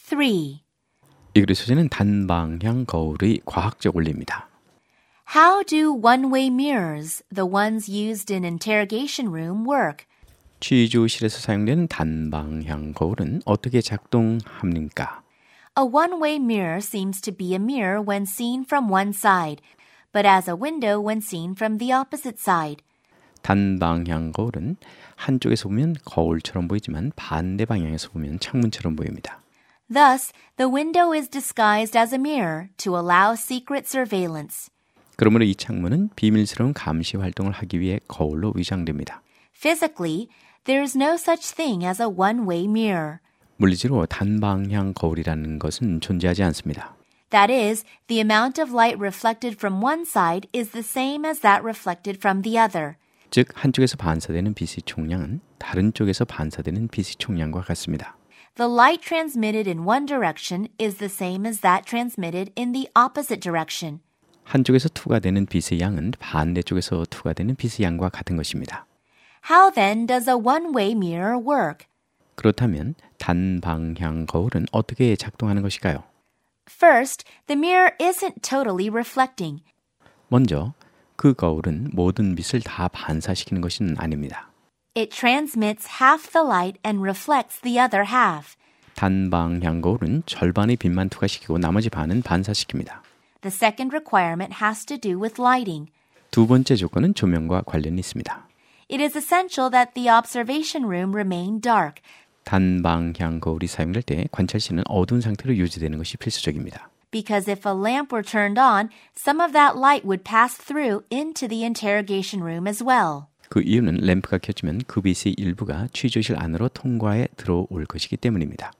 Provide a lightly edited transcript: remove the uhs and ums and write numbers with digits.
3. 이 글의 소재는 단방향 거울의 과학적 원리입니다. How do one-way mirrors, the ones used in interrogation room, work? 취조실에서 사용되는 단방향 거울은 어떻게 작동합니까? A one-way mirror seems to be a mirror when seen from one side, but as a window when seen from the opposite side. 단방향 거울은 한쪽에서 보면 거울처럼 보이지만 반대 방향에서 보면 창문처럼 보입니다. Thus, the window is disguised as a mirror to allow secret surveillance. 그러므로 이 창문은 비밀스러운 감시 활동을 하기 위해 거울로 위장됩니다. Physically, there is no such thing as a one-way mirror. 물리적으로 단방향 거울이라는 것은 존재하지 않습니다. That is, the amount of light reflected from one side is the same as that reflected from the other. 즉 한쪽에서 반사되는 빛의 총량은 다른 쪽에서 반사되는 빛의 총량과 같습니다. The light transmitted in one direction is the same as that transmitted in the opposite direction. 한쪽에서 투과되는 빛의 양은 반대쪽에서 투과되는 빛의 양과 같은 것입니다. How then does a one-way mirror work? 그렇다면 단방향 거울은 어떻게 작동하는 것일까요? First, the mirror isn't totally reflecting. 먼저 그 거울은 모든 빛을 다 반사시키는 것은 아닙니다. It transmits half the light and reflects the other half. 단방향 거울은 절반의 빛만 투과시키고 나머지 반은 반사시킵니다. The second requirement has to do with lighting. 두 번째 조건은 조명과 관련이 있습니다. It is essential that the observation room remain dark. 단방향 거울이 사용될 때 관찰실은 어두운 상태로 유지되는 것이 필수적입니다. Because if a lamp were turned on, some of that light would pass through into the interrogation room as well. 그 이유는 램프가 켜지면 그 빛의 일부가 취조실 안으로 통과해 들어올 것이기 때문입니다.